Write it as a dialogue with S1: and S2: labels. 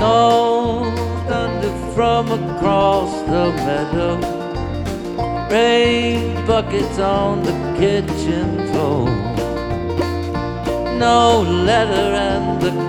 S1: No thunder from across the meadow, rain buckets on the kitchen floor. No letter and the